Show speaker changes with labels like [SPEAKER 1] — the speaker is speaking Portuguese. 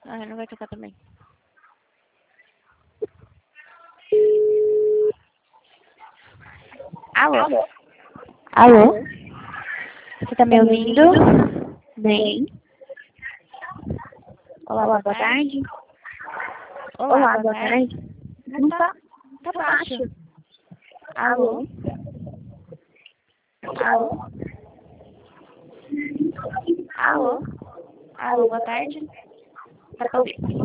[SPEAKER 1] Ah, não vai tocar também. Alô? Alô? Você tá me ouvindo? Bem? Olá, boa tarde. Olá, boa tarde. Não tá baixo. Alô? Alô? Alô? Alô, boa tarde. Dá pra ouvir.